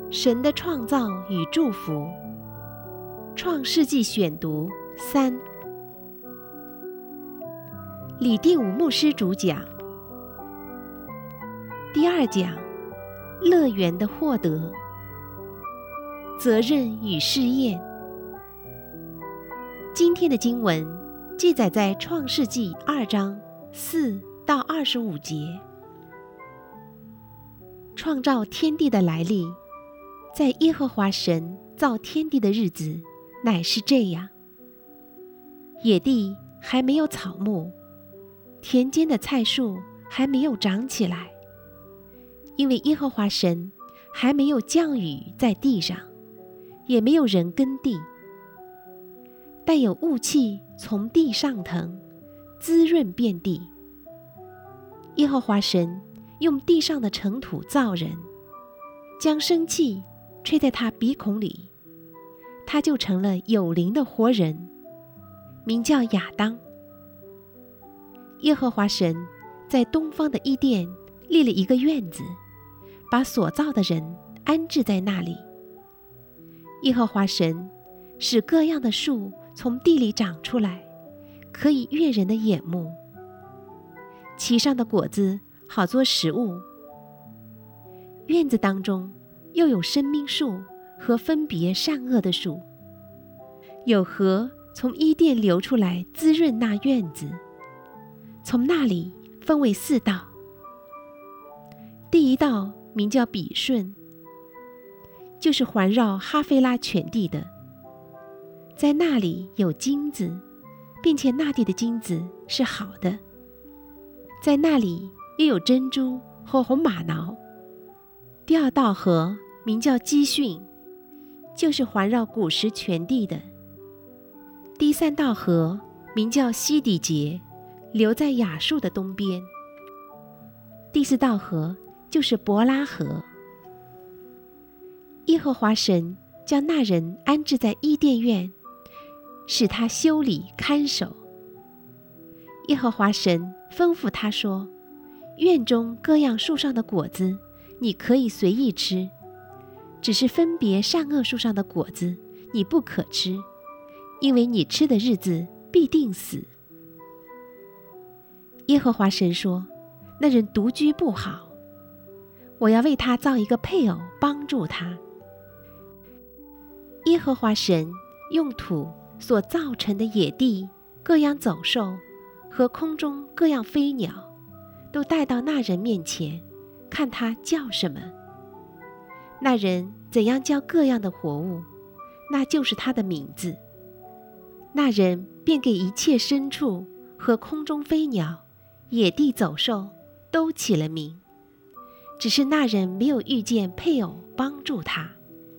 神的创造与祝福。创世纪选读3，李定武牧师主讲。第2讲，乐园的获得，责任与试验。今天的经文记载在创世纪2章4到25节。创造天地的来历，在耶和华神造天地的日子乃是这样：野地还没有草木，田间的菜树还没有长起来，因为耶和华神还没有降雨在地上，也没有人耕地。但有雾气从地上腾，滋润遍地。耶和华神用地上的尘土造人，将生气吹在他鼻孔里，他就成了有灵的活人，名叫亚当。耶和华神在东方的伊甸立了一个院子，把所造的人安置在那里。耶和华神使各样的树从地里长出来，可以悦人的眼目，其上的果子好做食物。院子当中又有生命树和分别善恶的树，有河从伊甸流出来滋润那院子，从那里分为4道。第1道名叫比顺，就是环绕哈菲拉全地的，在那里有金子，并且那地的金子是好的。在那里又有珍珠和红玛瑙。第2道河名叫基训，就是环绕古时全地的。第3道河名叫西底结，流在亚述的东边。第4道河就是伯拉河。耶和华神将那人安置在伊甸院，使他修理看守。耶和华神吩咐他说：院中各样树上的果子你可以随意吃，只是分别善恶树上的果子你不可吃，因为你吃的日子必定死。耶和华神说：那人独居不好，我要为他造一个配偶帮助他。耶和华神用土所造成的野地各样走兽和空中各样飞鸟都带到那人面前，看他叫什么。那人怎样叫各样的活物，那就是他的名字。那人便给一切牲畜和空中飞鸟、野地走兽都起了名，只是那人没有遇见配偶帮助他。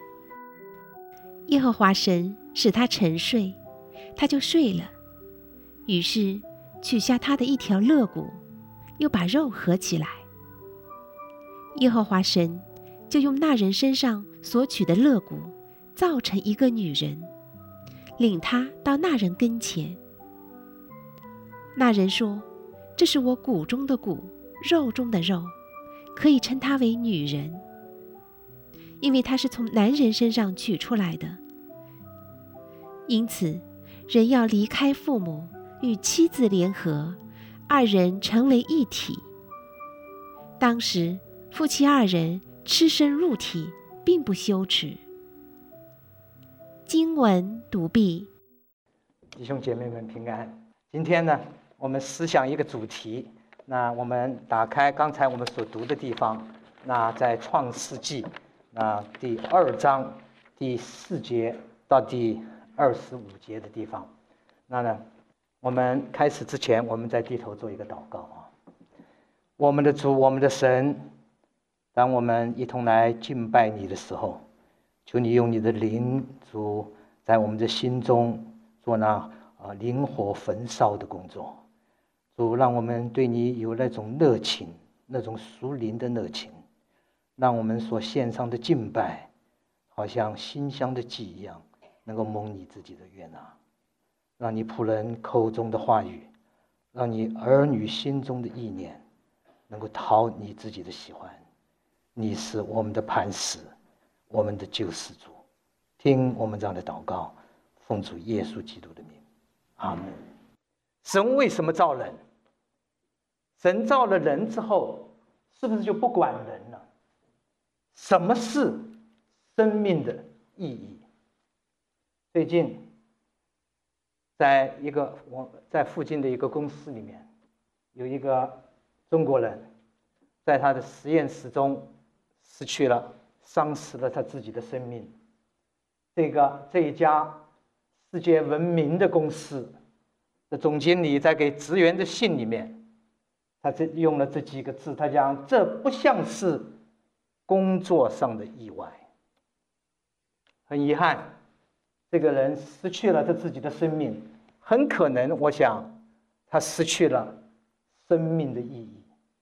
耶和华神使他沉睡，他就睡了。于是取下他的一条肋骨，又把肉合起来。耶和华神就用那人身上所取的肋骨造成一个女人，领他到那人跟前。那人说：这是我骨中的骨，肉中的肉，可以称她为女人，因为她是从男人身上取出来的。因此人要离开父母，与妻子联合，2人成为一体。当时夫妻2人赤身入体，并不羞耻。经文读毕。 弟兄姐妹们平安。今天呢，我们思想一个主题。那我们打开刚才我们所读的地方，那在创世纪那第2章第4节到第25节的地方。那呢，我们开始之前，我们在低头做一个祷告啊。我们的主，我们的神，当我们一同来敬拜你的时候，求你用你的灵，主在我们的心中做那灵火焚烧的工作。主，让我们对你有那种热情，那种属灵的热情，让我们所献上的敬拜好像馨香的祭一样，能够蒙你自己的悦纳。让你仆人口中的话语，让你儿女心中的意念能够讨你自己的喜欢。你是我们的磐石， 我们的救世主。听我们这样的祷告，奉主耶稣基督的名，阿门。神为什么造人？神造了人之后，是不是就不管人了？什么是生命的意义？最近，在附近的一个公司里面，有一个中国人，在他的实验室中丧失了他自己的生命。这一家世界闻名的公司的总经理在给职员的信里面，他用了这几个字，他讲这不像是工作上的意外。很遗憾，这个人失去了他自己的生命，很可能我想他失去了生命的意义。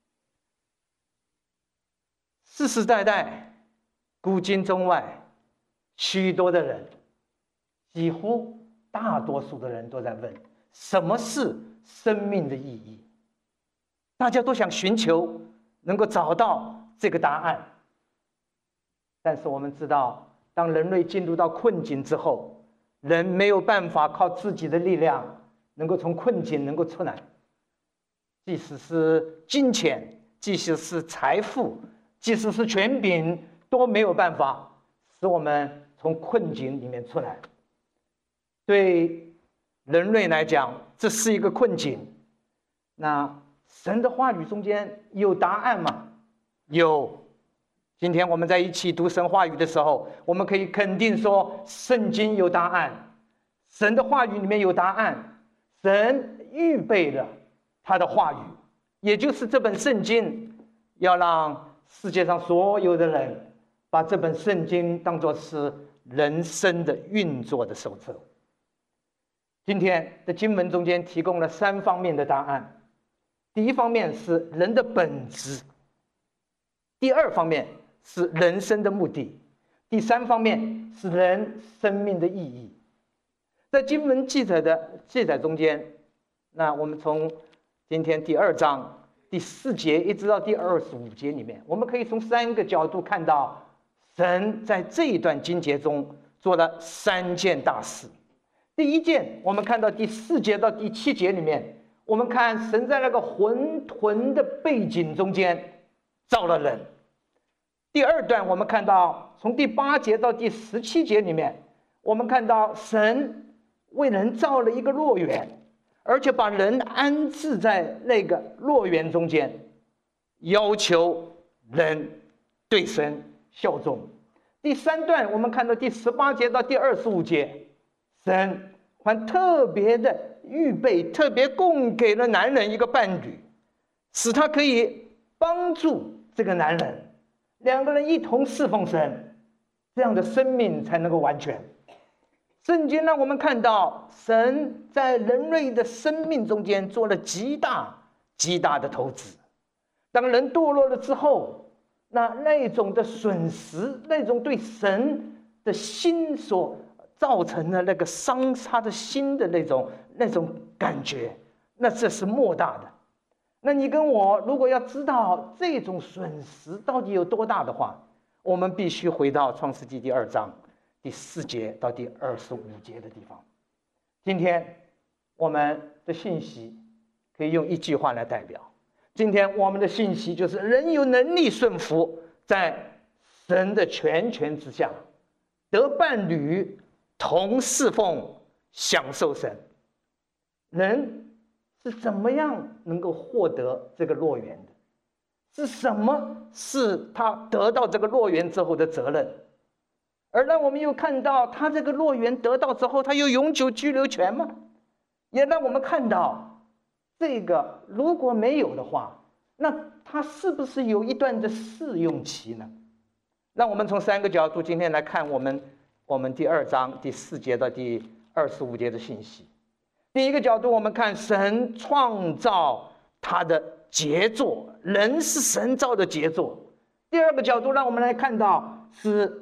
世世代代古今中外，许多的人，几乎大多数的人都在问，什么是生命的意义？大家都想寻求能够找到这个答案。但是我们知道，当人类进入到困境之后，人没有办法靠自己的力量能够从困境能够出来，即使是金钱，即使是财富，即使是权柄，都没有办法使我们从困境里面出来。对人类来讲，这是一个困境。那神的话语中间有答案吗？有。今天我们在一起读神话语的时候，我们可以肯定说，圣经有答案，神的话语里面有答案。神预备了他的话语，也就是这本圣经，要让世界上所有的人把这本圣经当作是人生的运作的手册。今天的经文中间提供了3方面的答案。第一方面是人的本质，第二方面是人生的目的，第3方面是人生命的意义。在经文记载中间，那我们从今天第2章第4节一直到第25节里面，我们可以从3个角度看到神在这一段经节中做了3件大事。第一件，我们看到第4节到第7节里面，我们看神在那个混沌的背景中间造了人。第二段，我们看到从第8节到第17节里面，我们看到神为人造了一个乐园，而且把人安置在那个乐园中间，要求人对神效忠。第3段，我们看到第18节到第25节，神还特别的预备，特别供给了男人一个伴侣，使他可以帮助这个男人，2个人一同侍奉神，这样的生命才能够完全。圣经让我们看到神在人类的生命中间做了极大的投资。当人堕落了之后，那种的损失，那种对神的心所造成的那个伤他的心的那种感觉，那这是莫大的。那你跟我如果要知道这种损失到底有多大的话，我们必须回到创世纪第2章第4节到第25节的地方。今天我们的信息可以用一句话来代表，今天我们的信息就是人有能力顺服在神的全权之下，得伴侣，同侍奉，享受神。人是怎么样能够获得这个乐园的？是什么是他得到这个乐园之后的责任？而让我们又看到他这个乐园得到之后，他有永久居留权吗？也让我们看到这个如果没有的话，那他是不是有一段的试用期呢？让我们从3个角度今天来看我们第2章第4节到第25节的信息。第一个角度，我们看神创造他的杰作，人是神造的杰作。第二个角度，让我们来看到是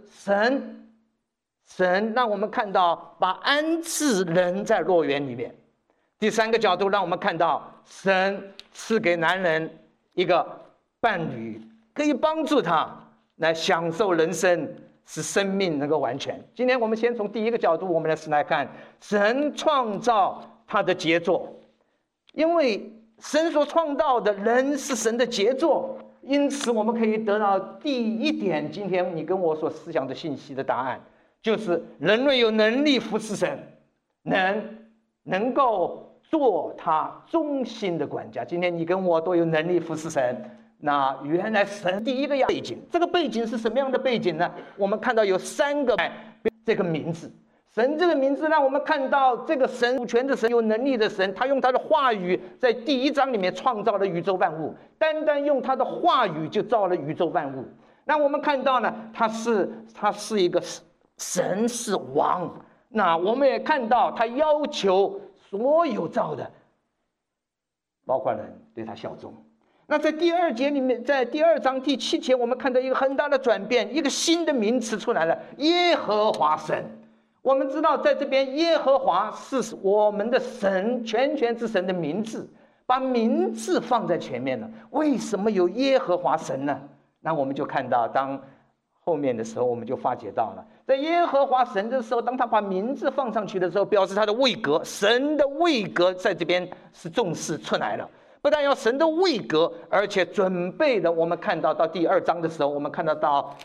神让我们看到把安置人在乐园里面。第3个角度，让我们看到神赐给男人一个伴侣，可以帮助他来享受人生， 使生命能够完全。今天我们先从第一个角度，我们来看神创造他的杰作，因为神所创造的人是神的杰作，因此我们可以得到第一点，今天你跟我所思想的信息的答案，就是人类有能力服侍神，能够做他忠心的管家。今天你跟我都有能力服侍神。那原来神第一个背景，这个背景是什么样的背景呢？我们看到有3个这个名字，神这个名字让我们看到这个神主权的神，有能力的神，他用他的话语在第1章里面创造了宇宙万物，单单用他的话语就造了宇宙万物。那我们看到呢，他是一个神，是王。那我们也看到他要求所有造的，包括人，对他效忠。那在第2节里面，在第2章第7节，我们看到一个很大的转变，一个新的名词出来了，耶和华神。我们知道在这边耶和华是我们的神，全知神的名字，把名字放在前面了。为什么有耶和华神呢？那我们就看到当后面的时候，我们就发觉到了，在耶和华神的时候，当他把名字放上去的时候，表示他的位格，神的位格在这边是重视出来了。不但要神的位格，而且准备的，我们看到第2章的时候，我们看到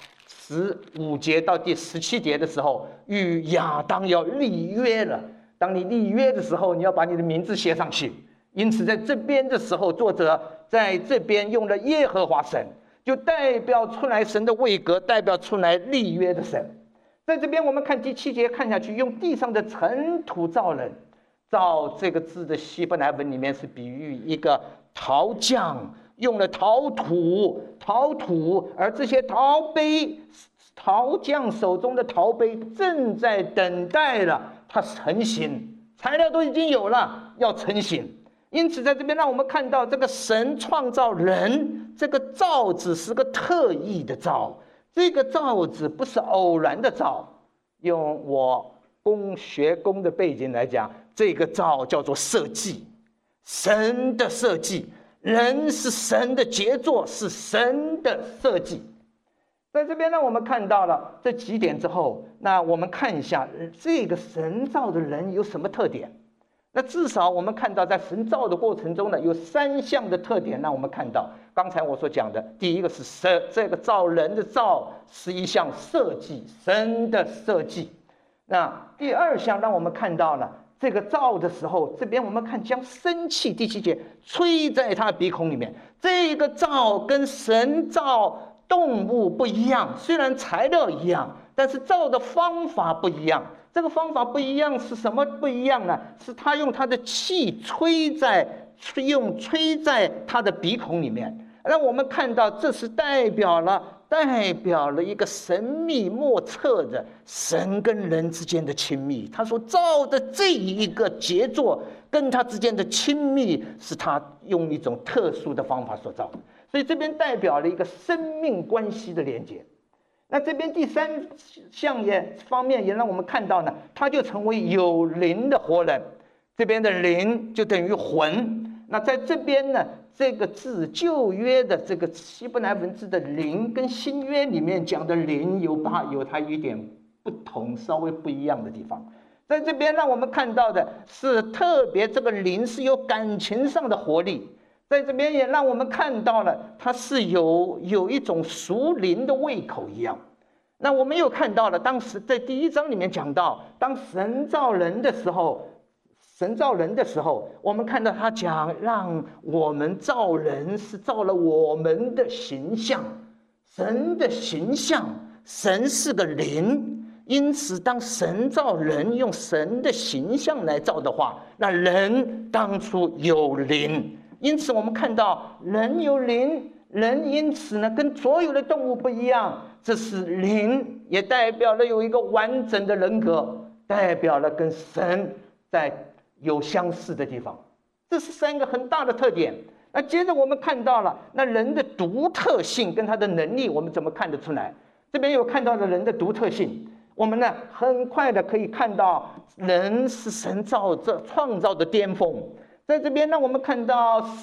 15节到第17节的时候，与亚当要立约了。当你立约的时候，你要把你的名字写上去。因此在这边的时候，作者在这边用了耶和华神，就代表出来神的位格，代表出来立约的神。在这边我们看第7节看下去，用地上的尘土造人。造这个字的希伯来文里面是比喻一个陶匠用了陶土，而这些陶匠手中的陶杯正在等待了它成型，材料都已经有了，要成型。因此在这边让我们看到这个神创造人，这个造字是个特意的造，这个造字不是偶然的造。用我学工的背景来讲，这个造叫做设计，神的设计，人是神的杰作，是神的设计。在这边呢，我们看到了这几点之后，那我们看一下这个神造的人有什么特点。那至少我们看到在神造的过程中呢，有3项的特点让我们看到。刚才我所讲的，第一个是这个造人的造是一项设计，神的设计。那第2项让我们看到了这个造的时候，这边我们看将生气，第7节吹在他鼻孔里面。这个造跟神造动物不一样，虽然材料一样，但是造的方法不一样。这个方法不一样是什么不一样呢？是他用他的气吹在他的鼻孔里面，让我们看到这是代表了一个神秘莫测的神跟人之间的亲密。他所造的这一个杰作跟他之间的亲密，是他用一种特殊的方法所造的，所以这边代表了一个生命关系的连接。那这边第3项方面也让我们看到呢，他就成为有灵的活人。这边的灵就等于魂。那在这边呢，这个字旧约的这个希伯来文字的灵，跟新约里面讲的灵有它一点不同，稍微不一样的地方。在这边让我们看到的是特别这个灵是有感情上的活力。在这边也让我们看到了它是有一种属灵的胃口一样。那我们又看到了当时在第1章里面讲到，当神造人的时候，我们看到他讲让我们造人是造了我们的形象，神的形象，神是个灵，因此当神造人用神的形象来造的话，那人当初有灵。因此我们看到人有灵，人因此呢跟所有的动物不一样，这是灵，也代表了有一个完整的人格，代表了跟神在有相似的地方。这是3个很大的特点。那接着我们看到了那人的独特性跟他的能力，我们怎么看得出来？这边有看到了人的独特性，我们呢很快的可以看到人是神创造的巅峰。在这边呢，我们看到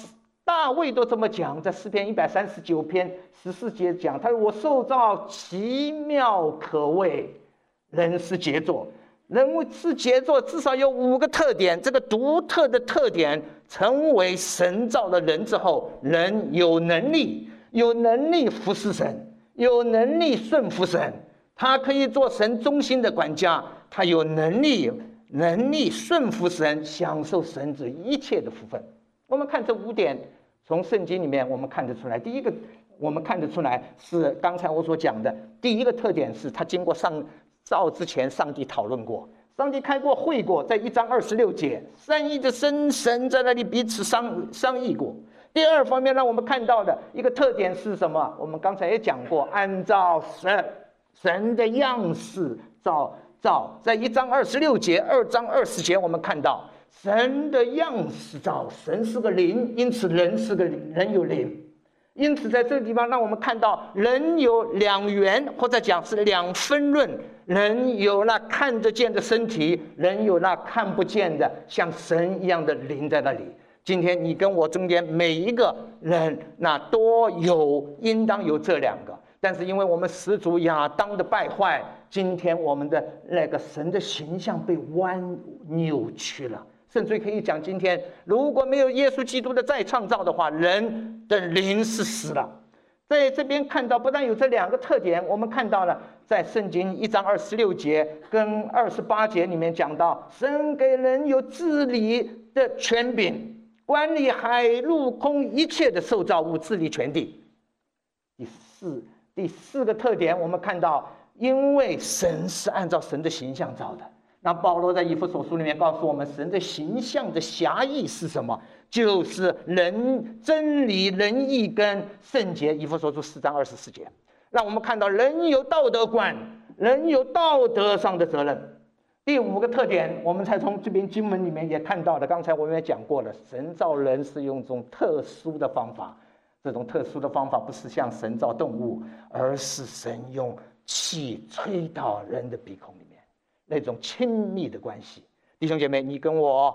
大卫都这么讲，在诗篇139篇14节讲，他说：“我受造奇妙可畏，人是杰作。”人物是杰作，至少有5个特点。这个独特的特点，成为神造的人之后，人有能力服侍神，有能力顺服神。他可以做神中心的管家，他有能力顺服神，享受神这一切的福分。我们看这5点，从圣经里面我们看得出来。第一个，我们看得出来是刚才我所讲的第一个特点是，他经过上造之前，上帝讨论过，上帝开过会过，在1章26节，三一的神在那里彼此商议过。第二方面让我们看到的一个特点是什么？我们刚才也讲过，按照神的样式造，在1章26节、2章20节，我们看到神的样式造，神是个灵，因此人有灵。因此在这个地方让我们看到人有2元，或者讲是2分论。人有那看得见的身体，人有那看不见的像神一样的灵在那里。今天你跟我中间每一个人，那都应当有这2个。但是因为我们始祖亚当的败坏，今天我们的那个神的形象被扭曲了。甚至可以讲，今天如果没有耶稣基督的再创造的话，人的灵是死了。在这边看到，不但有这2个特点，我们看到了在圣经1章26节跟28节里面讲到，神给人有治理的权柄，管理海陆空一切的受造物，治理全地。第四个特点，我们看到，因为神是按照神的形象造的。那保罗在以弗所书里面告诉我们，神的形象的狭义是什么？就是真理、仁义跟圣洁。以弗所书4章24节，让我们看到人有道德观，人有道德上的责任。第5个特点，我们才从这边经文里面也看到的。刚才我们也讲过了，神造人是用这种特殊的方法，这种特殊的方法不是像神造动物，而是神用气吹到人的鼻孔里面，那种亲密的关系。弟兄姐妹，你跟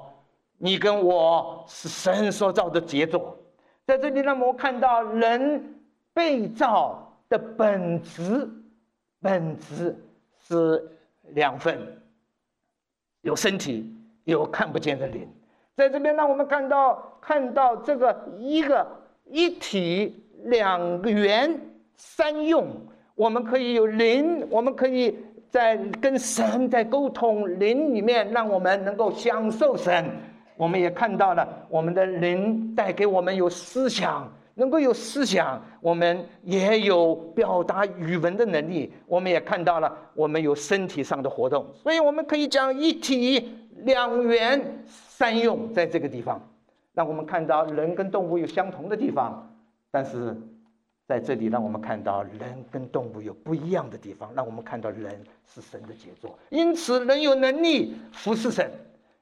我是神所造的杰作。在这里让我们看到人被造的本质是2份，有身体，有看不见的灵。在这边让我们看到这个一体2元3用，我们可以有灵，我们可以在跟神在沟通，灵里面让我们能够享受神。我们也看到了我们的灵带给我们有思想，能够有思想，我们也有表达语文的能力，我们也看到了我们有身体上的活动。所以我们可以讲一体2元3用。在这个地方让我们看到人跟动物有相同的地方，但是在这里让我们看到人跟动物有不一样的地方，让我们看到人是神的杰作。因此人有能力服侍神，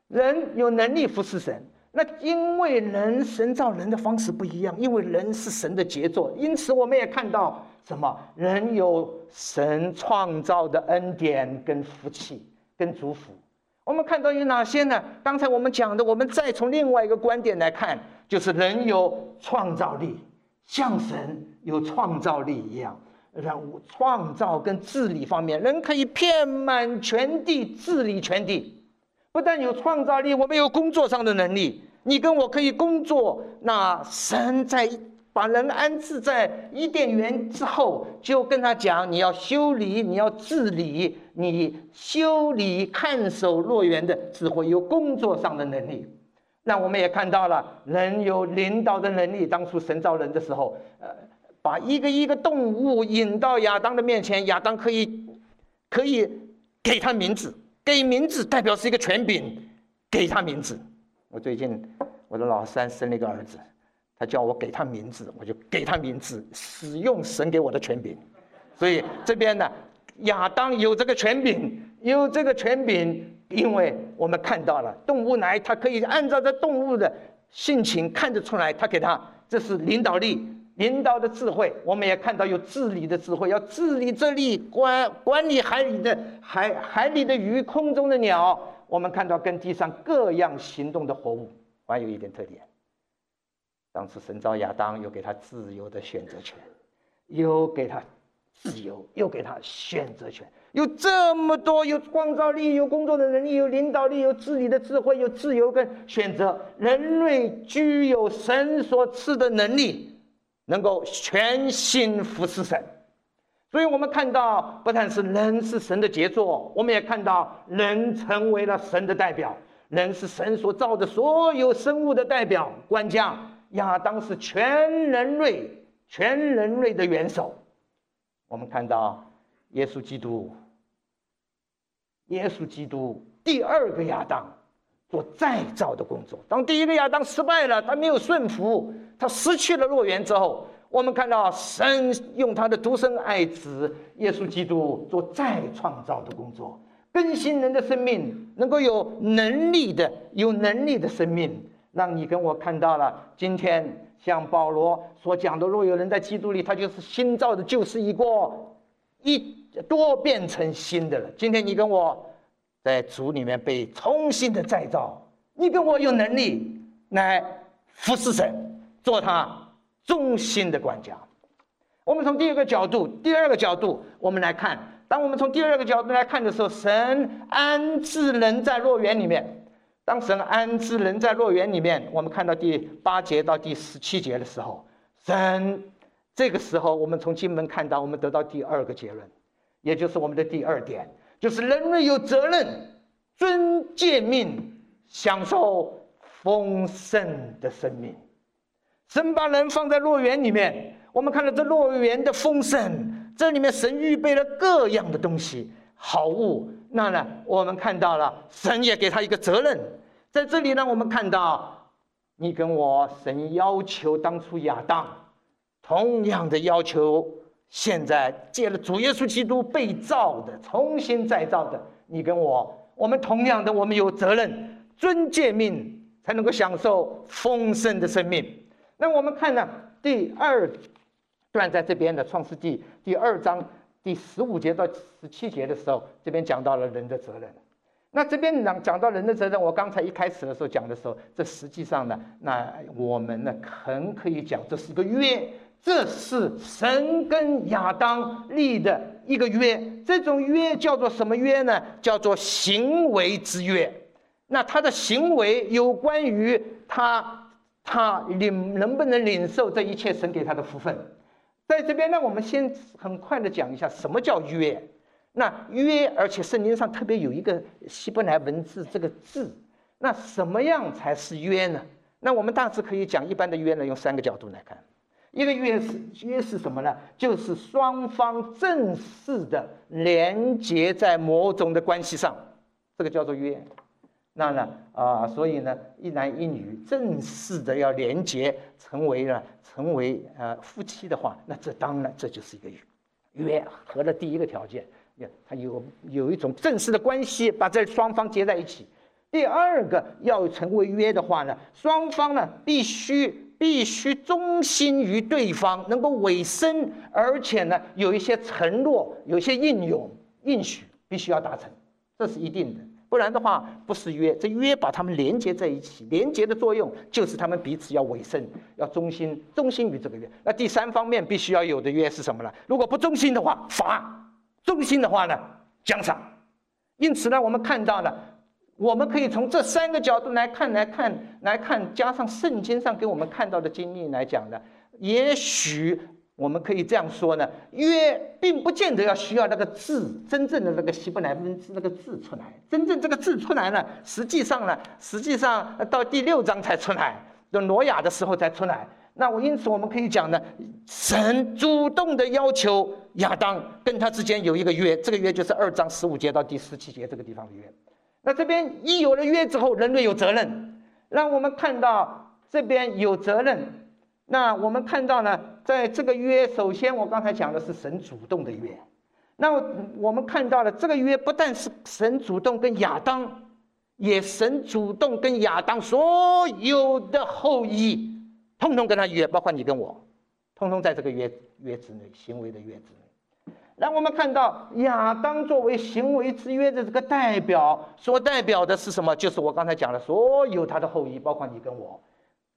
那因为神造人的方式不一样，因为人是神的杰作，因此我们也看到什么？人有神创造的恩典跟福气跟祝福。我们看到有哪些呢？刚才我们讲的，我们再从另外一个观点来看，就是人有创造力，像神有创造力一样。创造跟治理方面，人可以遍满全地，治理全地。不但有创造力，我们有工作上的能力。你跟我可以工作，那神在把人安置在伊甸园之后，就跟他讲，你要修理，你要治理，你修理看守乐园的智慧，有工作上的能力。那我们也看到了人有领导的能力。当初神造人的时候，把一个动物引到亚当的面前，亚当可以给他名字，给名字代表是一个权柄，给他名字。我最近我的老三生了一个儿子，他叫我给他名字，我就给他名字，使用神给我的权柄。所以这边呢，亚当有这个权柄，因为我们看到了动物来，他可以按照这动物的性情看得出来，他给他这是领导力。领导的智慧，我们也看到有治理的智慧，要治理这里，管理海里的鱼，空中的鸟。我们看到跟地上各样行动的活物，还有一点特点， 当时神造亚当，又给他自由的选择权，又给他自由，又给他选择权，有这么多，有创造力，有工作的能力，有领导力，有治理的智慧，有自由跟选择。人类具有神所赐的能力，能够全心服侍神。所以我们看到，不但是人是神的杰作，我们也看到人成为了神的代表。人是神所造的所有生物的代表、官将。亚当是全人类的元首。我们看到耶稣基督第二个亚当做再造的工作。当第一个亚当失败了，他没有顺服，他失去了乐园之后，我们看到神用他的独生爱子耶稣基督做再创造的工作，更新人的生命，能够有能力的生命，让你跟我看到了今天像保罗所讲的，若有人在基督里，他就是新造的，旧事已过，都变成新的了。今天你跟我在主里面被重新的再造，你跟我有能力来服侍神，做他忠心的管家。我们从第二个角度我们来看，当我们从第二个角度来看的时候，神安置人在乐园里面。当神安置人在乐园里面，我们看到第8节到第17节的时候，这个时候我们从经文看到，我们得到第二个结论，也就是我们的第2点，就是人类有责任遵诫命，享受丰盛的生命。神把人放在乐园里面，我们看到这乐园的丰盛，这里面神预备了各样的东西好物。那呢，我们看到了神也给他一个责任。在这里呢，我们看到你跟我，神要求当初亚当，同样的要求现在借了主耶稣基督被造的，重新再造的你跟我们同样的，我们有责任遵诫命，才能够享受丰盛的生命。那我们看呢，第2段在这边的创世纪第2章第15节到17节的时候，这边讲到了人的责任。那这边讲到人的责任，我刚才一开始的时候讲的时候，这实际上呢，那我们呢很可以讲，这是一个约，这是神跟亚当立的一个约。这种约叫做什么约呢？叫做行为之约。那他的行为有关于他能不能领受这一切神给他的福分。在这边呢，我们先很快的讲一下什么叫约。那约，而且圣经上特别有一个希伯来文字，这个字，那什么样才是约呢？那我们大致可以讲，一般的约呢，用3个角度来看。一个约是什么呢？就是双方正式的连结在某种的关系上，这个叫做约。那呢所以呢，一男一女正式的要连结成为夫妻的话，那这当然这就是一个约合了第一个条件。它有一种正式的关系，把这双方结在一起。第2个要成为约的话呢，双方呢必须忠心于对方，能够委身，而且呢有一些承诺，有一些应许必须要达成，这是一定的。不然的话不是约，这约把他们连接在一起，连接的作用就是他们彼此要委身，要忠心于这个约。那第3方面必须要有的约是什么呢？如果不忠心的话，罚；忠心的话呢，奖赏。因此呢，我们看到了，我们可以从这3个角度来看，加上圣经上给我们看到的经历来讲呢，也许我们可以这样说呢，约并不见得要需要那个字，真正的那个希伯来文字那个字出来。真正这个字出来呢，实际上到第6章才出来，到挪亚的时候才出来。那因此我们可以讲呢，神主动的要求亚当跟他之间有一个约，这个约就是2章15节到第17节这个地方的约。那这边一有了约之后，人类有责任，让我们看到这边有责任。那我们看到呢，在这个约，首先我刚才讲的是神主动的约。那我们看到了这个约不但是神主动跟亚当，也神主动跟亚当所有的后裔，通通跟他约，包括你跟我，通通在这个约之内，行为的约之内。让我们看到亚当作为行为之约的这个代表，所代表的是什么？就是我刚才讲的所有他的后裔，包括你跟我，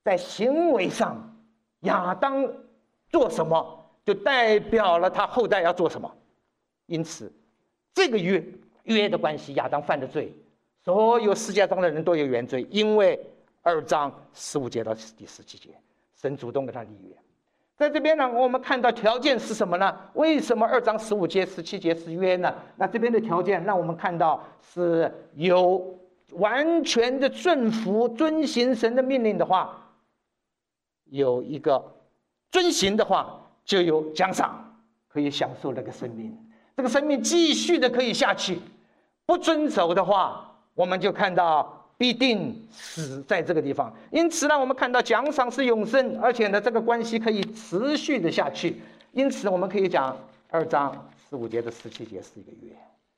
在行为上，亚当做什么，就代表了他后代要做什么。因此，这个约的关系，亚当犯的罪，所有世界上的人都有原罪，因为2章15节到第17节，神主动跟他立约。在这边呢，我们看到条件是什么呢？为什么2章15节、17节是约呢？那这边的条件让我们看到是有完全的顺服、遵行神的命令的话，有一个遵行的话，就有奖赏，可以享受那个生命。这个生命继续的可以下去。不遵守的话，我们就看到必定死在这个地方。因此呢，我们看到奖赏是永生，而且呢，这个关系可以持续的下去。因此，我们可以讲2章15节的17节是一个约，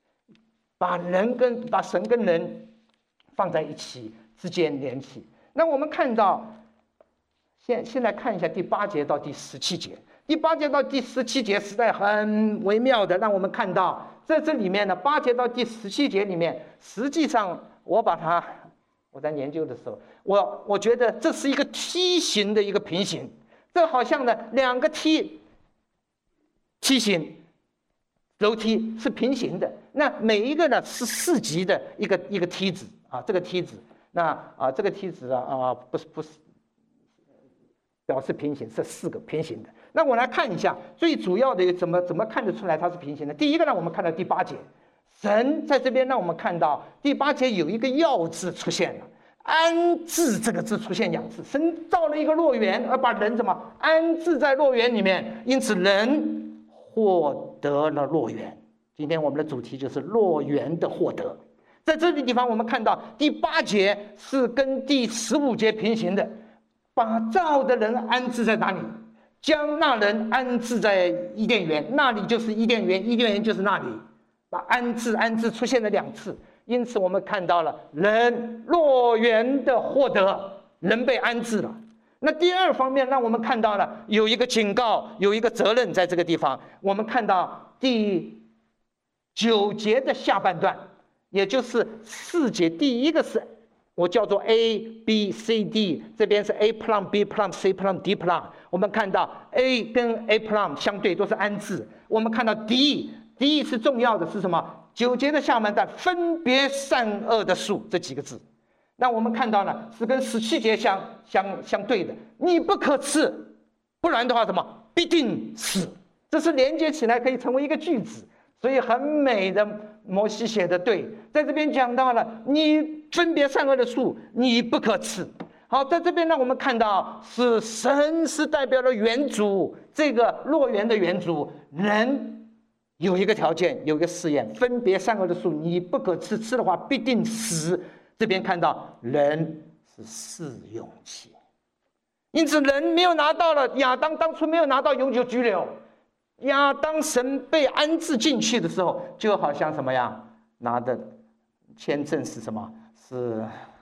把神跟人放在一起之间连起。那我们看到，现在看一下第8节到第17节。第8节到第17节实在很微妙的，让我们看到在这里面呢，8节到第17节里面，实际上我在研究的时候，我觉得这是一个梯形的一个平行，这好像呢2个梯形楼梯是平行的，那每一个呢是4级的一个梯子啊，这个梯子，这个梯子不是表示平行，是4个平行的。那我来看一下，最主要的怎么看得出来它是平行的？第一个呢，我们看到第8节，神在这边让我们看到第8节有一个要字出现了，安置这个字出现2次。神造了一个乐园，而把人怎么安置在乐园里面，因此人获得了乐园。今天我们的主题就是乐园的获得。在这个地方，我们看到第8节是跟第15节平行的，把造的人安置在哪里？将那人安置在伊甸园，那里就是伊甸园，伊甸园就是那里。把安置出现了2次，因此我们看到了人乐园的获得，人被安置了。那第2方面让我们看到了有一个警告，有一个责任。在这个地方我们看到第9节的下半段，也就是4节，第一个是我叫做 A B C D， 这边是 A plum B plum C plum D plum。我们看到 A 跟 A plum 相对都是安置。我们看到 D 是重要的，是什么？9节的下半段分别善恶的树这几个字。那我们看到呢，是跟17节相对的，你不可吃，不然的话什么必定死。这是连接起来可以成为一个句子。所以很美的，摩西写的对，在这边讲到了你分别善恶的树你不可吃。好，在这边呢，我们看到是神是代表了原主，这个乐园的原主。人有一个条件，有一个试验，分别善恶的树你不可吃，吃的话必定死。这边看到人是试用期，因此人没有拿到了，亚当当初没有拿到永久居留。亚当神被安置进去的时候，就好像什么呀？拿的签证是什么？是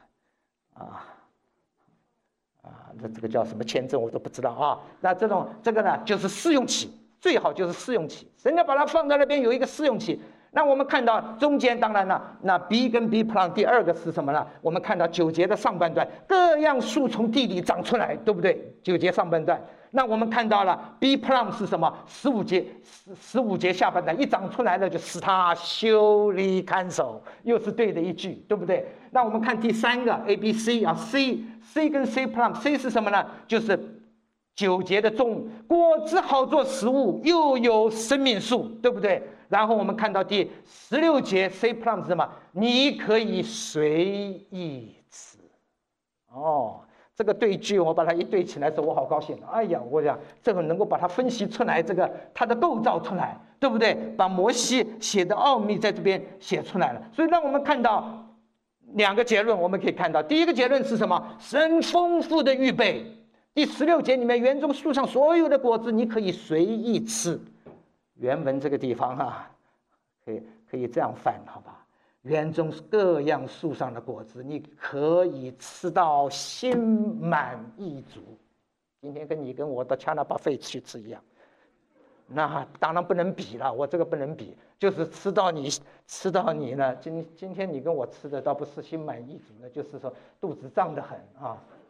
这个叫什么签证我都不知道啊。那这个呢，就是试用期，最好就是试用期。神要把它放在那边有一个试用期。那我们看到中间，当然了，那 B 跟 B plum 第2个是什么呢？我们看到9节的上半段，各样树从地里长出来，对不对？9节上半段。那我们看到了 B plum 是什么？15节下半段一长出来了，就使它修理看守，又是对的一句，对不对？那我们看第3个 A B C 啊 ，C 跟 C plum，C 是什么呢？就是9节的中，果子好做食物，又有生命树，对不对？然后我们看到第16节 C plum 是什么？你可以随意吃。这个对句我把它一对起来的时候，我好高兴。哎呀，我讲这个能够把它分析出来，这个它的构造出来，对不对？把摩西写的奥秘在这边写出来了。所以让我们看到2个结论，我们可以看到第一个结论是什么？神丰富的预备。第16节里面，园中树上所有的果子你可以随意吃。原文这个地方可以这样翻，好吧？园中各样树上的果子，你可以吃到心满意足。今天跟你跟我到加拿大费去吃一样，那当然不能比了，我这个不能比，就是吃到你呢。今天你跟我吃的倒不是心满意足呢，就是说肚子胀得很啊。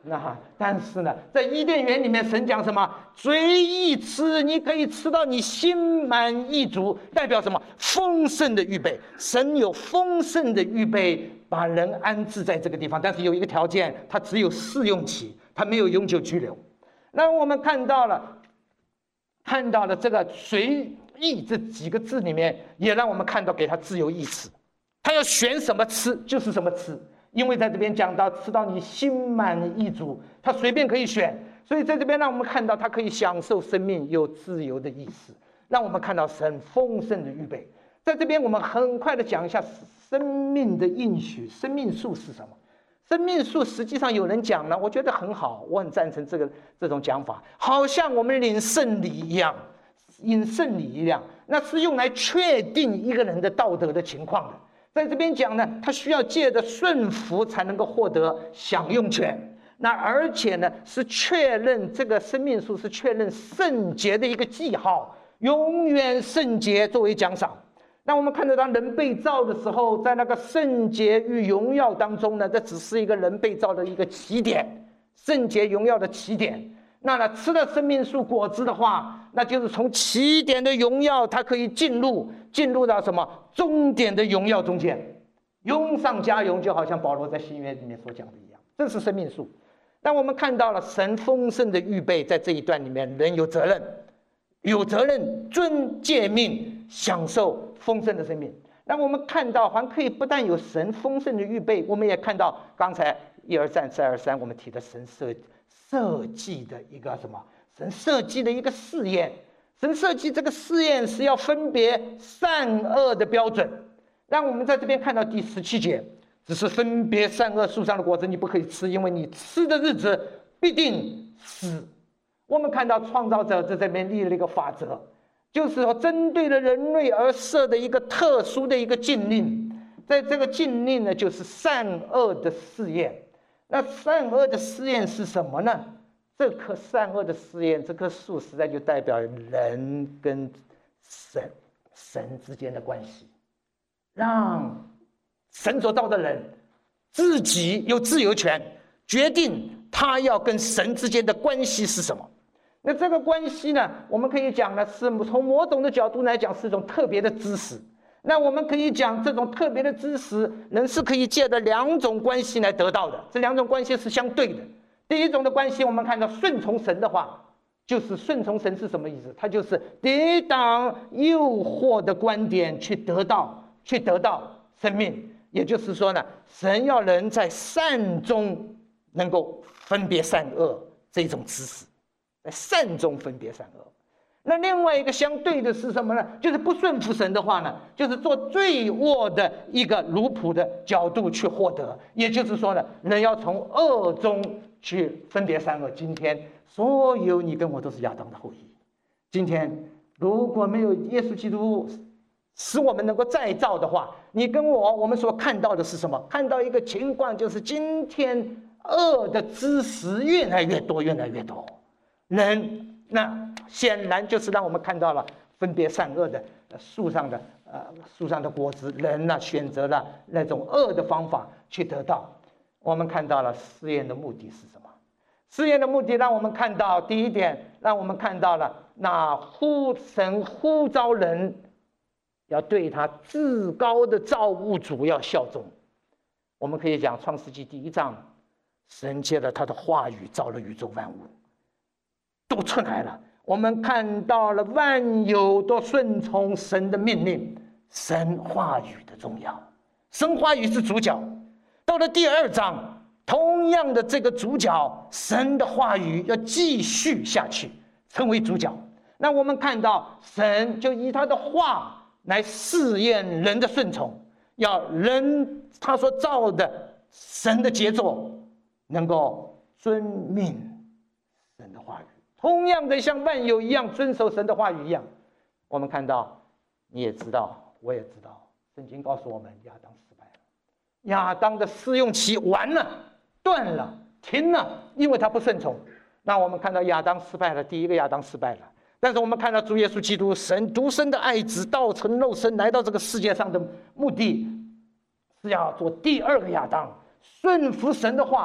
但是呢，在伊甸园里面，神讲什么？随意吃，你可以吃到你心满意足，代表什么？丰盛的预备。神有丰盛的预备，把人安置在这个地方，但是有一个条件，它只有试用期，它没有永久居留。那我们看到了这个随意这几个字里面，也让我们看到给他自由意志，他要选什么吃就是什么吃。因为在这边讲到吃到你心满意足，他随便可以选，所以在这边让我们看到他可以享受生命，有自由的意识，让我们看到神丰盛的预备。在这边我们很快的讲一下生命的应许，生命树是什么？生命树实际上有人讲呢，我觉得很好，我很赞成这种讲法，好像我们领圣礼一样，那是用来确定一个人的道德的情况的。在这边讲呢，他需要借着顺服才能够获得享用权。那而且呢，是确认这个生命树是确认圣洁的一个记号，永远圣洁作为奖赏。那我们看得到人被造的时候，在那个圣洁与荣耀当中呢，这只是一个人被造的一个起点，圣洁荣耀的起点。那吃了生命树果子的话，那就是从起点的荣耀，它可以进入到什么终点的荣耀中间，荣上加荣，就好像保罗在新约里面所讲的一样，这是生命树。但我们看到了神丰盛的预备，在这一段里面，人有责任遵诫命，享受丰盛的生命。那我们看到还可以不但有神丰盛的预备，我们也看到刚才1而战2而3我们提的神设计的一个什么？神设计的一个试验，神设计这个试验是要分别善恶的标准。让我们在这边看到第17节，只是分别善恶树上的果子你不可以吃，因为你吃的日子必定死。我们看到创造者在这边立了一个法则，就是说针对了人类而设的一个特殊的一个禁令。在这个禁令呢，就是善恶的试验。那善恶的试验是什么呢？这棵善恶的试验，这棵树实在就代表人跟神之间的关系，让神所造的人自己有自由权决定他要跟神之间的关系是什么。那这个关系呢，我们可以讲呢，是从某种的角度来讲是一种特别的知识。那我们可以讲，这种特别的知识，人是可以借着2种关系来得到的。这2种关系是相对的。第一种的关系，我们看到顺从神的话，就是顺从神是什么意思？它就是抵挡诱惑的观点，去得到生命。也就是说呢，神要人在善中能够分别善恶这种知识，在善中分别善恶。那另外一个相对的是什么呢？就是不顺服神的话呢，就是做罪恶的一个奴仆的角度去获得。也就是说呢，人要从恶中去分别善恶。今天所有你跟我都是亚当的后裔。今天如果没有耶稣基督使我们能够再造的话，你跟我们所看到的是什么？看到一个情况，就是今天恶的知识越来越多，人那显然就是让我们看到了分别善恶的树上的果子，人呢选择了那种恶的方法去得到。我们看到了试验的目的是什么？试验的目的让我们看到，第一点，让我们看到了那神呼召人要对他至高的造物主要效忠。我们可以讲创世纪第1章，神借了他的话语造了宇宙万物，都出来了。我们看到了万有都顺从神的命令，神话语的重要，神话语是主角。到了第2章，同样的这个主角，神的话语要继续下去，成为主角。那我们看到神就以他的话来试验人的顺从，要人他所造的神的杰作能够遵命神的话语，同样的像万有一样遵守神的话语一样。我们看到，你也知道，我也知道，圣经告诉我们亚当失败了，亚当的试用期完了，断了，停了，因为他不顺从。那我们看到亚当失败了，第一个亚当失败了。但是我们看到主耶稣基督，神独生的爱子道成肉身来到这个世界上的目的，是要做第2个亚当，顺服神的话，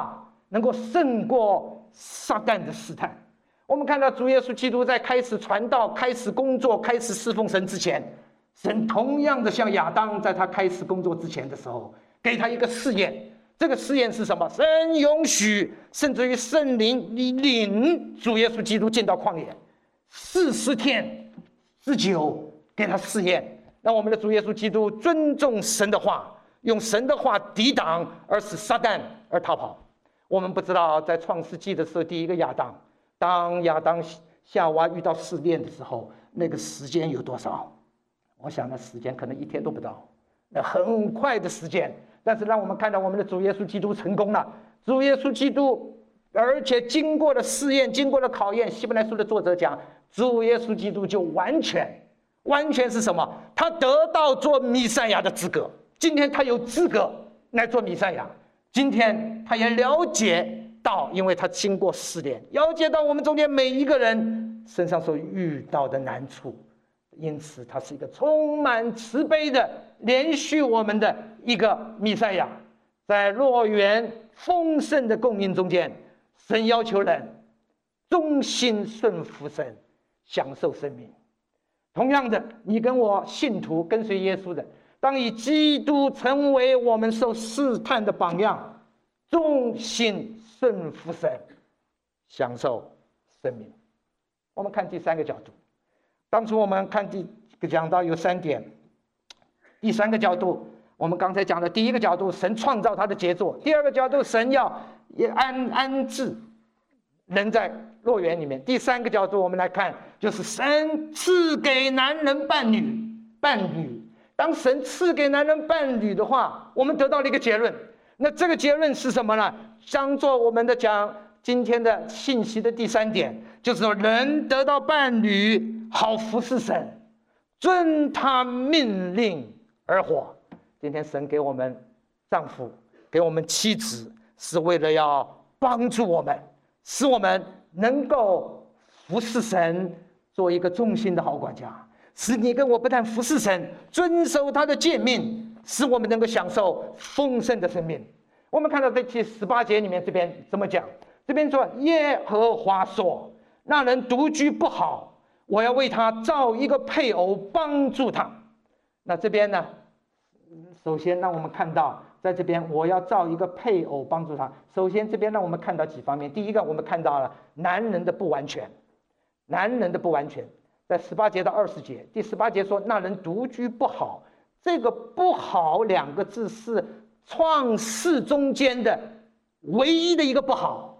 能够胜过撒旦的试探。我们看到主耶稣基督在开始传道、开始工作、开始侍奉神之前，神同样的像亚当在他开始工作之前的时候，给他一个试验。这个试验是什么？神允许，甚至于圣灵领主耶稣基督进到旷野，40天之久给他试验，让我们的主耶稣基督尊重神的话，用神的话抵挡，而使撒旦而逃跑。我们不知道在创世纪的时候，第一个亚当，当亚当夏娃遇到试炼的时候，那个时间有多少？我想那时间可能1天都不到，那很快的时间。但是让我们看到我们的主耶稣基督成功了，主耶稣基督，而且经过了试验，经过了考验。希伯来书的作者讲，主耶稣基督就完全是什么？他得到做弥赛亚的资格。今天他有资格来做弥赛亚。今天他也了解到，因为他经过试炼，了解到我们中间每一个人身上所遇到的难处，因此他是一个充满慈悲的，连续我们的一个弥赛亚。在乐园丰盛的供应中间，神要求人忠心顺服神，享受生命。同样的，你跟我信徒跟随耶稣的，当以基督成为我们受试探的榜样，忠心顺服神，享受生命。我们看第3个角度。当初我们讲到有3点。第3个角度，我们刚才讲的第1个角度，神创造他的杰作；第2个角度，神要安置人在乐园里面；第3个角度，我们来看，就是神赐给男人伴侣。当神赐给男人伴侣的话，我们得到了一个结论。那这个结论是什么呢？当做我们的讲今天的信息的第3点，就是说人得到伴侣，好服侍神，遵他命令而活。今天神给我们丈夫，给我们妻子，是为了要帮助我们，使我们能够服侍神，做一个忠心的好管家。使你跟我不但服侍神，遵守他的诫命，使我们能够享受丰盛的生命。我们看到在第18节里面，这边怎么讲？这边说耶和华说，那人独居不好，我要为他造一个配偶帮助他。那这边呢，首先让我们看到，在这边我要造一个配偶帮助他。首先这边让我们看到几方面。第一个，我们看到了男人的不完全，在18节到20节。第18节说那人独居不好，这个不好2个字是创世中间的唯一的一个不好。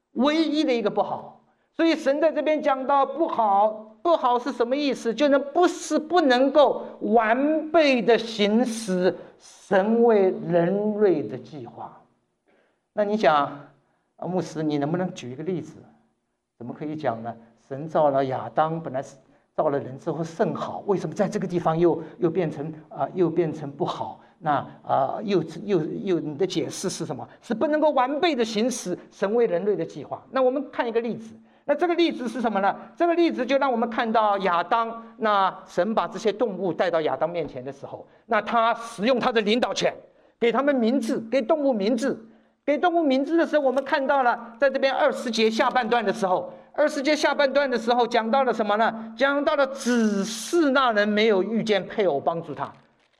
所以神在这边讲到不好是什么意思？就是不能够完备的行使神为人类的计划。那你想，牧师，你能不能举一个例子？怎么可以讲呢？神造了亚当，本来是造了人之后甚好，为什么在这个地方又变成不好？那你的解释是什么？是不能够完备的行使神为人类的计划。那我们看一个例子。那这个例子是什么呢？这个例子就让我们看到亚当，那神把这些动物带到亚当面前的时候，那他使用他的领导权，给他们名字，给动物名字。给动物名字的时候，我们看到了，在这边20节下半段的时候讲到了什么呢？讲到了只是那人没有遇见配偶帮助他，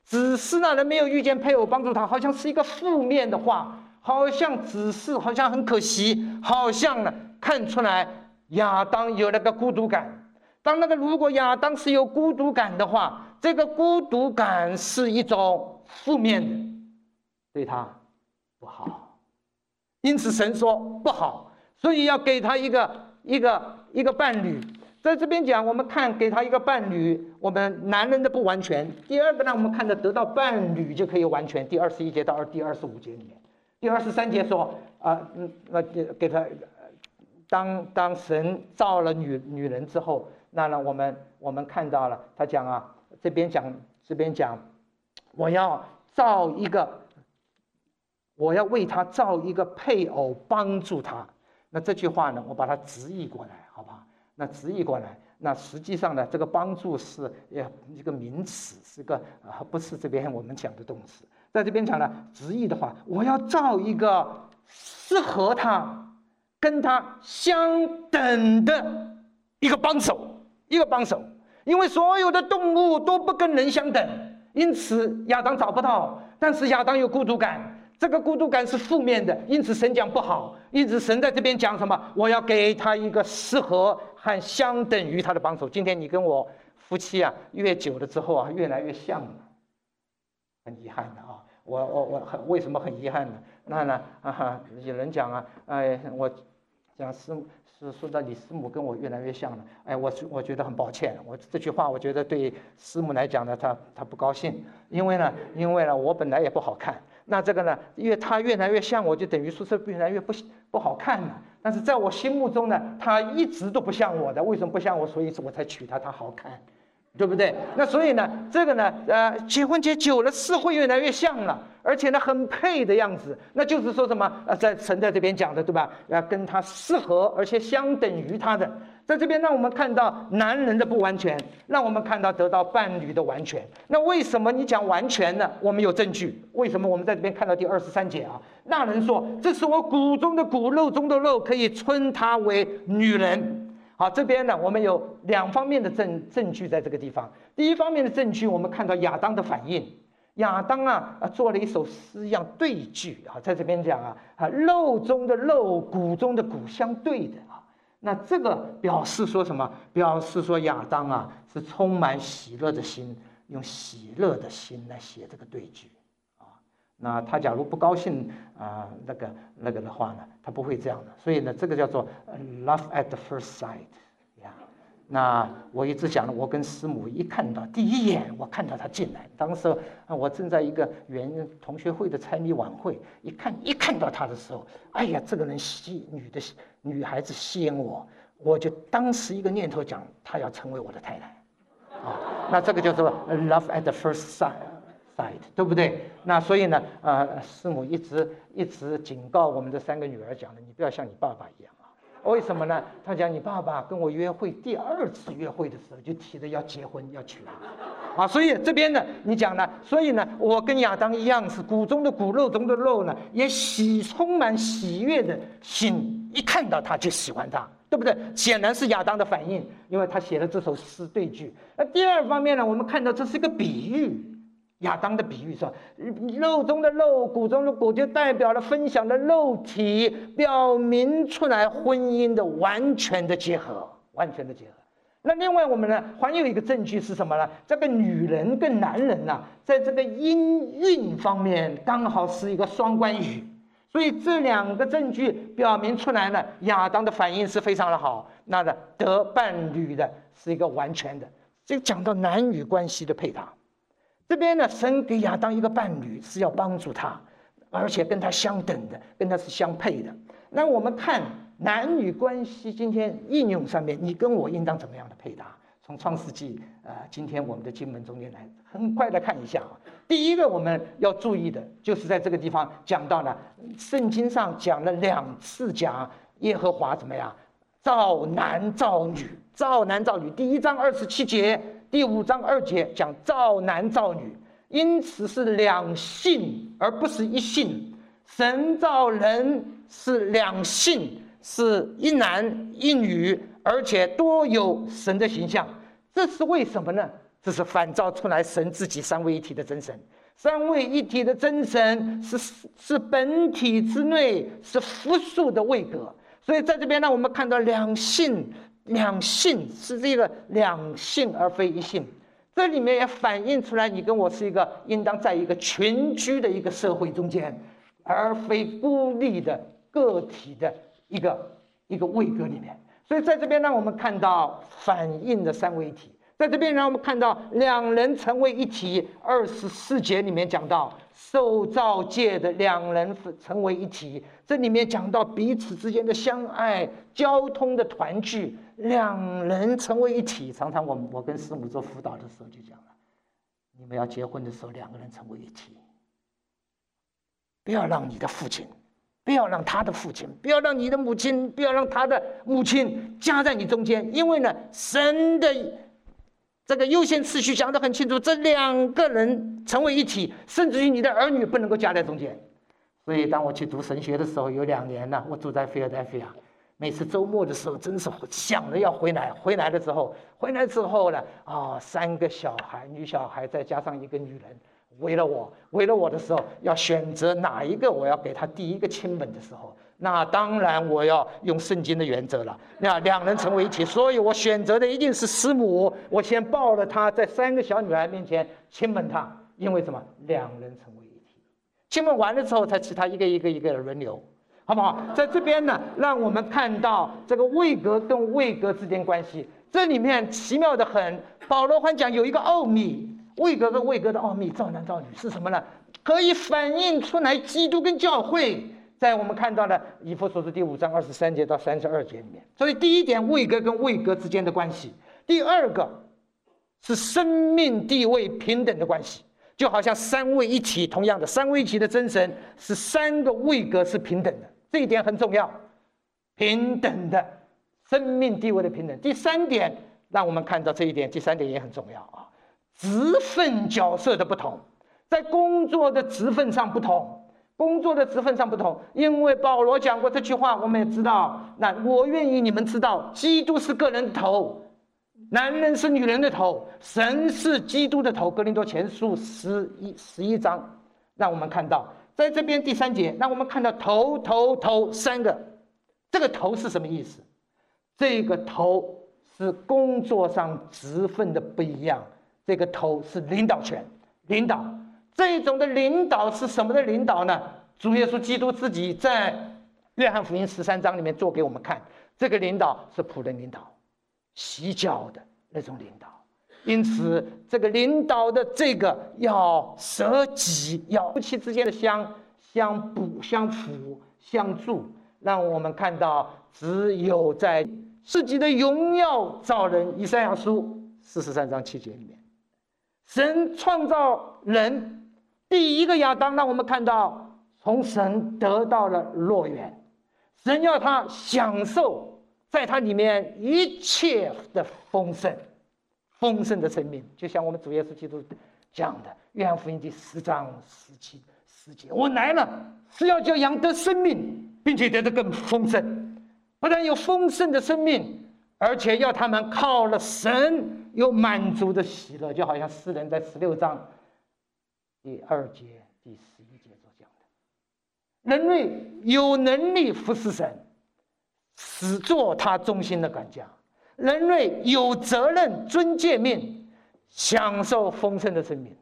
好像是一个负面的话，好像很可惜，好像呢看出来亚当有那个孤独感。如果亚当是有孤独感的话，这个孤独感是一种负面的，对他不好。因此神说不好，所以要给他一个伴侣。在这边讲，我们看给他一个伴侣，我们男人的不完全。第二个呢，我们看到得到伴侣就可以完全。第21节到第25节里面，第23节说给他当神造了女人之后，那呢我们看到了他讲这边讲我要为他造一个配偶帮助他。那这句话呢，我把它直译过来，好吧？那直译过来，那实际上呢，这个帮助是一个名词，是个不是这边我们讲的动词。在这边讲呢，直译的话，我要造一个适合他、跟他相等的一个帮手，因为所有的动物都不跟人相等，因此亚当找不到。但是亚当有孤独感，这个孤独感是负面的，因此神讲不好，因此神在这边讲什么？我要给他一个适合和相等于他的帮手。今天你跟我夫妻啊，越久了之后啊，越来越像了，很遗憾的啊。我为什么很遗憾呢？那呢有人讲啊，我讲说到你师母跟我越来越像了，我觉得很抱歉，我这句话我觉得对师母来讲呢，她不高兴，因为呢我本来也不好看，那这个呢，因为她越来越像我，就等于说是越来越不好看了。但是在我心目中呢，她一直都不像我的，为什么不像我？所以我才娶她，她好看。对不对？那所以呢，这个呢，结婚结久了是会越来越像了，而且呢，很配的样子。那就是说什么？在神在这边讲的，对吧？要跟他适合，而且相等于他的。在这边让我们看到男人的不完全，让我们看到得到伴侣的完全。那为什么你讲完全呢？我们有证据。为什么我们在这边看到第23节啊？那人说：“这是我骨中的骨，肉中的肉，可以称她为女人。”好，这边呢，我们有2方面的证据在这个地方。第一方面的证据，我们看到亚当的反应。亚当做了一首诗一样对句啊，在这边讲肉中的肉，骨中的骨相对的啊。那这个表示说什么？表示说亚当是充满喜乐的心，用喜乐的心来写这个对句啊。那他假如不高兴那个的话呢，他不会这样的。所以呢，这个叫做 love at the first sight 呀。那我一直讲了，我跟师母一看到第一眼，我看到他进来，当时我正在一个同学会的猜谜晚会，一看到他的时候，哎呀，这个人女孩子吸引我就当时一个念头讲，她要成为我的太太啊。那这个叫做 love at the first sight。对不对？那所以呢，师母一直警告我们这3个女儿讲的，你不要像你爸爸一样啊。为什么呢？他讲你爸爸跟我约会第2次约会的时候就提着要结婚要娶她，所以这边呢，你讲呢，所以呢，我跟亚当一样是骨中的骨，肉中的肉呢，也充满喜悦的心，一看到他就喜欢他。对不对？显然是亚当的反应，因为他写了这首诗对句。那第2方面呢，我们看到这是一个比喻。亚当的比喻说，肉中的肉，骨中的骨，就代表了分享的肉体，表明出来婚姻的完全的结合。那另外我们呢，还有一个证据是什么呢？这个女人跟男人在这个音韵方面刚好是一个双关语，所以这2个证据表明出来呢，亚当的反应是非常的好，那呢得伴侣的是一个完全的。这讲到男女关系的配搭。这边呢，神给亚当一个伴侣，是要帮助他，而且跟他相等的，跟他是相配的。那我们看男女关系今天应用上面，你跟我应当怎么样的配搭？从创世纪今天我们的经文中间来，很快的看一下第一个我们要注意的就是在这个地方讲到呢，圣经上讲了2次讲耶和华怎么样造男造女，造男造女。第1章27节。第5章2节讲造男造女，因此是2性而不是1性。神造人是2性，是一男一女，而且多有神的形象。这是为什么呢？这是反照出来神自己3位一体的真神。3位一体的真神是本体之内，是复数的位格。所以在这边呢，我们看到2性是这个2性而非1性，这里面也反映出来，你跟我是一个应当在一个群居的一个社会中间，而非孤立的个体的一个位格里面。所以在这边让我们看到反映的3位一体，在这边让我们看到2人成为一体。24节里面讲到受造界的2人成为一体，这里面讲到彼此之间的相爱、交通的团聚，2人成为一体。常常我跟师母做辅导的时候就讲了，你们要结婚的时候2个人成为一体，不要让你的父亲，不要让他的父亲，不要让你的母亲，不要让他的母亲夹在你中间，因为呢，神的这个优先次序讲得很清楚，这2个人成为一体，甚至于你的儿女不能够夹在中间。 所以当我去读神学的时候，有2年呢，我住在菲尔戴菲亚，每次周末的时候，真是想着要回来。回来之后呢，3个小孩，女小孩再加上1个女人，围了我的时候，要选择哪一个我要给她第一个亲吻的时候，那当然我要用圣经的原则了。那2人成为一体，所以我选择的一定是师母。我先抱了她，在3个小女孩面前亲吻她，因为什么？2人成为一体。亲吻完了之后，才其他一个一个的轮流，好不好？在这边呢，让我们看到这个位格跟位格之间关系，这里面奇妙的很。保罗还讲有一个奥秘，位格跟位格的奥秘，造男造女是什么呢？可以反映出来基督跟教会。在我们看到的以弗所书第5章23节到32节里面，所以第一点，位格跟位格之间的关系；第二个是生命地位平等的关系，就好像3位一体，同样的3位一体的真神是3个位格是平等的，这一点很重要，平等的生命地位的平等。第3点，让我们看到这一点，第3点也很重要啊，职分角色的不同，在工作的职分上不同。因为保罗讲过这句话，我们也知道。那我愿意你们知道，基督是个人的头，男人是女人的头，神是基督的头。哥林多前书11章，让我们看到，在这边第3节，让我们看到头3个。这个头是什么意思？这个头是工作上职分的不一样。这个头是领导权，领导。这种的领导是什么的领导呢？主耶稣基督自己在约翰福音13章里面做给我们看，这个领导是仆人领导，洗脚的那种领导。因此这个领导的这个要舍己，要夫妻之间的相补相辅相助，让我们看到只有在自己的荣耀造人。以赛亚书43章7节里面，神创造人第一个亚当，让我们看到从神得到了乐园，神要他享受在他里面一切的丰盛的生命，就像我们主耶稣基督讲的，约翰福音第10章10节，我来了是要叫羊得生命，并且得的更丰盛。不但有丰盛的生命，而且要他们靠了神有满足的喜乐，就好像诗人在16章第2节第11节所讲的，人类有能力服侍神，使做他忠心的管家。人类有责任遵诫命，享受丰盛的生命。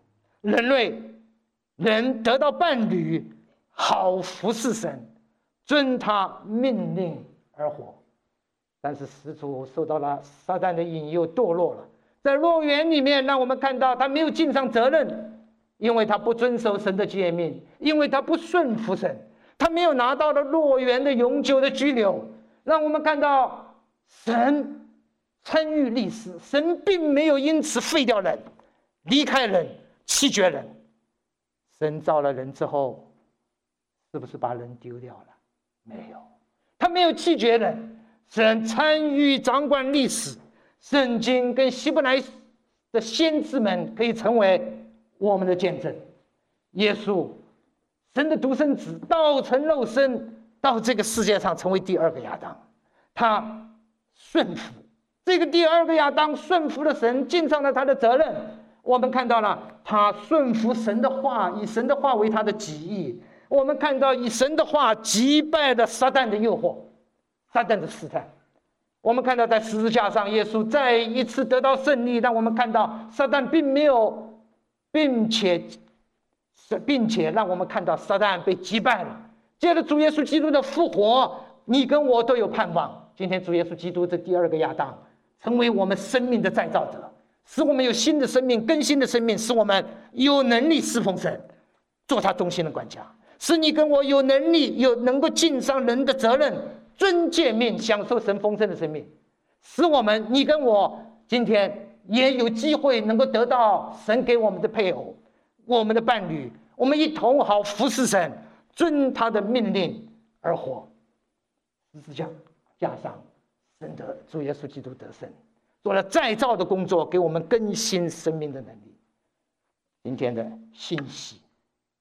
人得到伴侣，好服侍神，遵他命令而活。但是始祖受到了撒旦的引诱，堕落了。在乐园里面，让我们看到他没有尽上责任，因为他不遵守神的诫命，因为他不顺服神，他没有拿到了乐园的永久的居留。让我们看到神参与历史，神并没有因此废掉人，离开人，弃绝人。神造了人之后，是不是把人丢掉了？没有，他没有弃绝人，神参与掌管历史。圣经跟希伯来的先知们可以成为我们的见证。耶稣，神的独生子，道成肉身到这个世界上，成为第2个亚当。他顺服，这个第2个亚当顺服了神，尽上了他的责任。我们看到了他顺服神的话，以神的话为他的己意。我们看到以神的话击败了撒旦的诱惑，撒旦的试探。我们看到在十字架上，耶稣再一次得到胜利，让我们看到撒旦并没有，并且让我们看到撒旦被击败了。借着主耶稣基督的复活，你跟我都有盼望。今天主耶稣基督这第2个亚当，成为我们生命的再造者，使我们有新的生命，更新的生命，使我们有能力侍奉神，做他忠心的管家，使你跟我有能力，能够尽上人的责任，遵诫命，享受神丰盛的生命，使我们你跟我今天也有机会能够得到神给我们的配偶，我们的伴侣，我们一同好服侍神，遵他的命令而活。十字架加上神的主耶稣基督得胜，做了再造的工作，给我们更新生命的能力。今天的信息，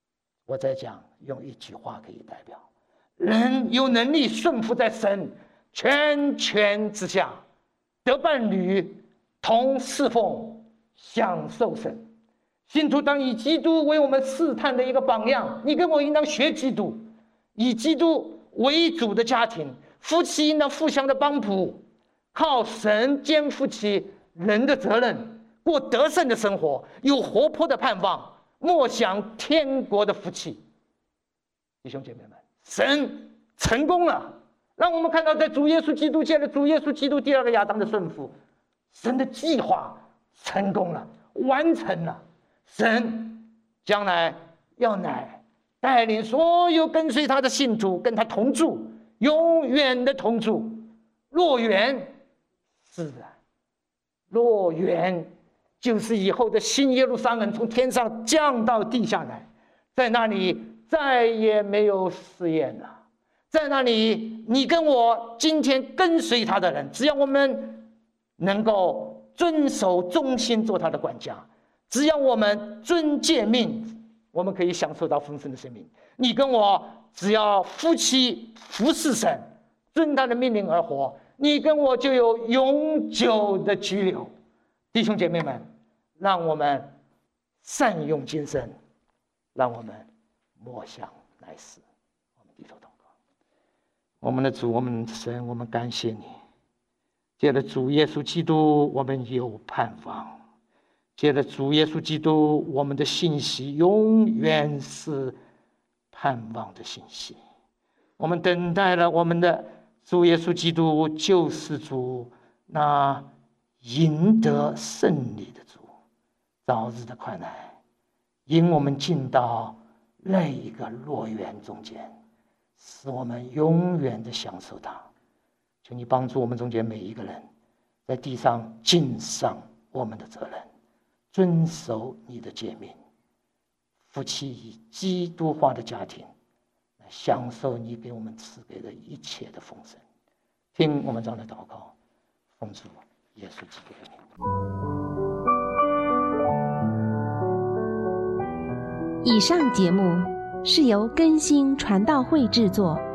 我在讲，用一句话可以代表：人有能力顺服在神全权之下，得伴侣，同侍奉，享受神。信徒当以基督为我们试探的一个榜样，你跟我应当学基督，以基督为主的家庭，夫妻应当互相的帮扶，靠神肩负起人的责任，过得胜的生活，有活泼的盼望，默想天国的福气。弟兄姐妹们，神成功了，让我们看到在主耶稣基督借了主耶稣基督第二个亚当的顺服，神的计划成功了，完成了。神将来要带领所有跟随他的信徒跟他同住，永远的同住。乐园，是的，乐园就是以后的新耶路撒冷从天上降到地下来，在那里再也没有试验了。在那里，你跟我今天跟随他的人，只要我们能够遵守忠心做他的管家，只要我们遵诫命，我们可以享受到丰盛的生命。你跟我只要夫妻服侍神，遵他的命令而活，你跟我就有永久的居留。弟兄姐妹们，让我们善用今生，让我们默想来世。我们低头祷告。我们的主，我们的神，我们感谢你，借着主耶稣基督，我们有盼望。借着主耶稣基督，我们的信息永远是盼望的信息。我们等待了我们的主耶稣基督救世主，那赢得胜利的主，早日的快来，引我们进到那一个乐园中间，使我们永远的享受它。求你帮助我们中间每一个人，在地上尽上我们的责任，遵守你的诫命，夫妻以基督化的家庭来享受你给我们赐给的一切的丰盛。听我们这样的祷告，奉主耶稣基督的名。以上节目是由更新传道会制作。